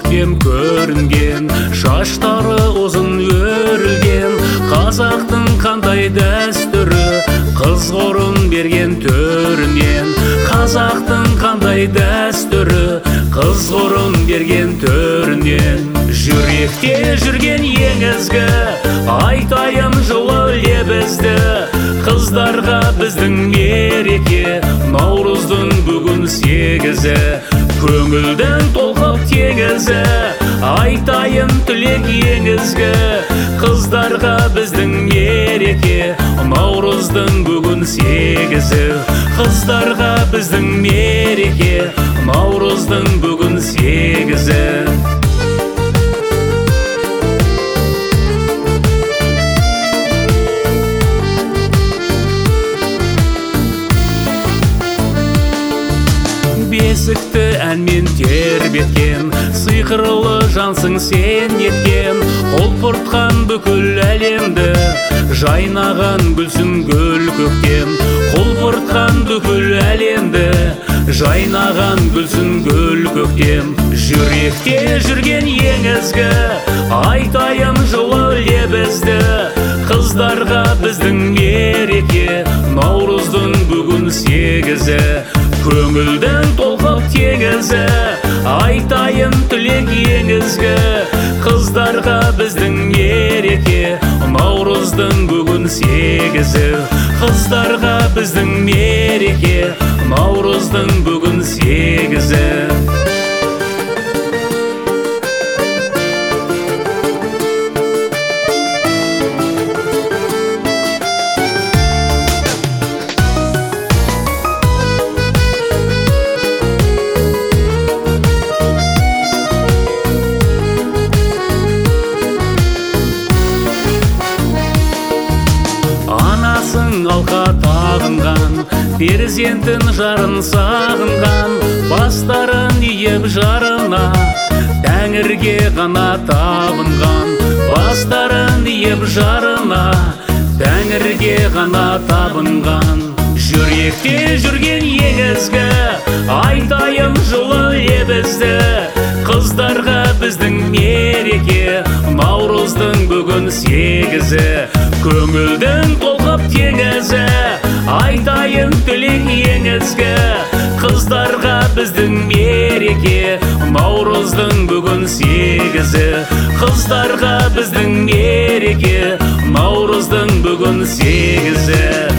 көктем көрінген, шаштары ұзын өрілген. Қазақтың қандай дәстүрі, қыз қорын берген төрінен. Қазақтың қандай дәстүрі, қыз қорын берген төрінен. Жүректе жүрген ең ізгі, айтайын жылы лебізді. Қыздарға біздің мереке, Наурыздың бүгін 8-і. Көңілдің толқып теңізі, айтайын тілек ең ізгі. Қыздарға біздің мереке, Наурыздың бүгін 8-і. Қыздарға біздің мереке, Наурыздың бүгін 8-і. Бесікті әнмен тербеткен, сиқырлы жансың сен еткен. Құлпыртқан бүкіл әлемді, жайнаған гүлсің гүл көктем. Құлпыртқан бүкіл әлемді, жайнаған гүлсің гүл көктем. Жүректе жүрген ең ізгі, айтайын жылы лебізді. Қыздарға біздің мереке, Наурыздың бүгін 8-і. Көңілдің толқып теңізі, айтайын тілек ең ізгі. Қыздарға біздің мереке, Наурыздың бүгін 8-і. Қыздарға біздің мереке, Наурыздың бүгін 8-і. Алқа тағынған, перзентін жарын сағынған. Бастарын иіп жарына, Тәңірге ғана табынған. Бастарын иіп жарына, Тәңірге ғана табынған. Жүректе жүрген ең ізгі, айтайын жылы лебізді. Қыздарға біздің мереке, Наурыздың бүгін 8-і. Көңілдің толқып теңізі, айтайын тілек ең ізгі. Қыздарға біздің мереке, Наурыздың бүгін 8-і. Қыздарға біздің мереке, Наурыздың бүгін 8-і.